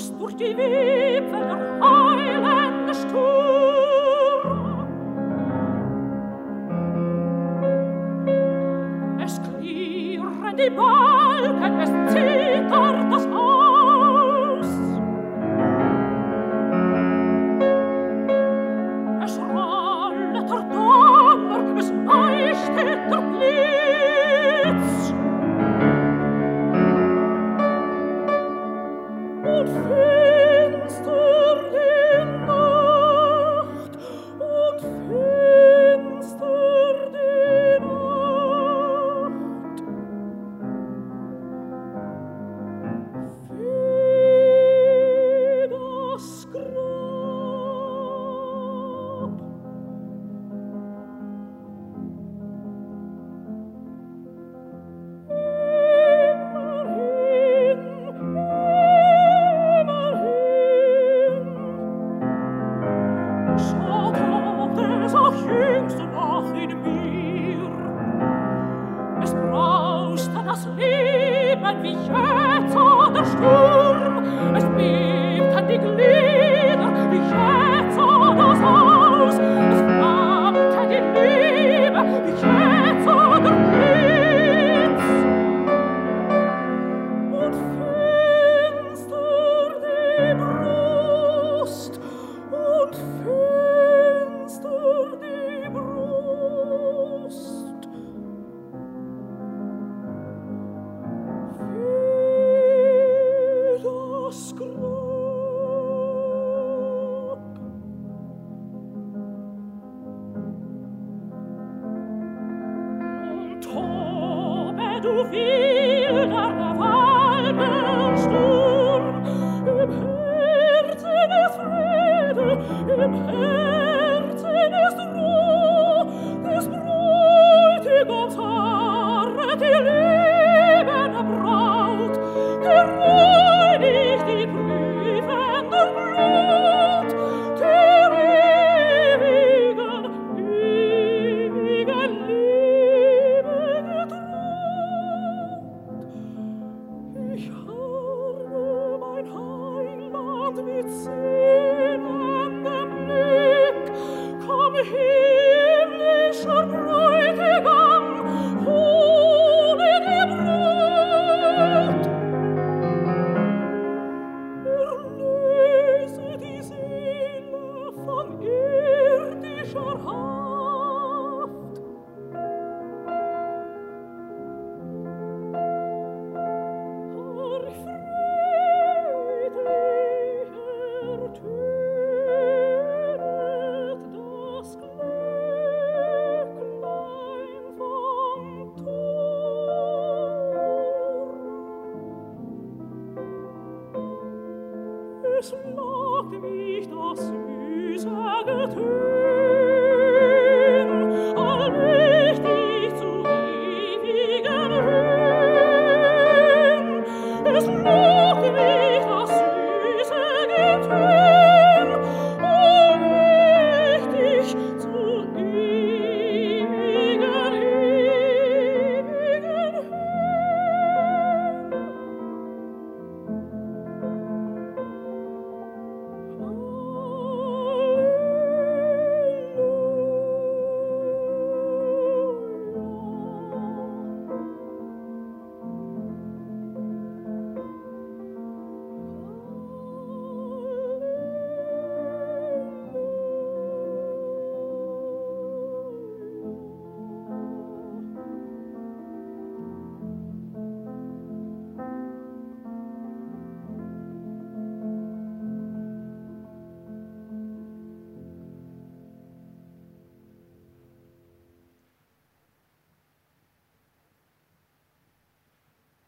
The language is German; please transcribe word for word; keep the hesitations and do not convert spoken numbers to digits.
braust durch die Wipfel der heulende Sturm. Es klirren die Balken, es zittert das Haus. Es rollet der Donner, es leuchtet der Blitz. Und finster die Nacht, und finster die Nacht. Wie das Grab. Jüngst und auch in mir. Es brauste das Leben wie jetzt der Sturm. Es bebten die Glieder wie jetzt das Haus. Es flammte die Liebe wie jetzt der Blitz. Und finster die Brust und finster die Brust. Wie das Grab. Und tobe du wilder Gewaltensturm, im Herzen ist Friede, im Herzen ist Ruhe, des Bräutigams harret die lebende Braut, gereinigt die prüfende Blut, der ewigen, ewigen Liebe getraut. Ich harre mein Heiland mit sehnendem Blick, komm himmlischer Bräutigam, hole die Braut. Erlöse die Seele von irdischer Haft. Herr friedlicher tönet das Glöcklein vom Turm. Es lag mich das süße Getön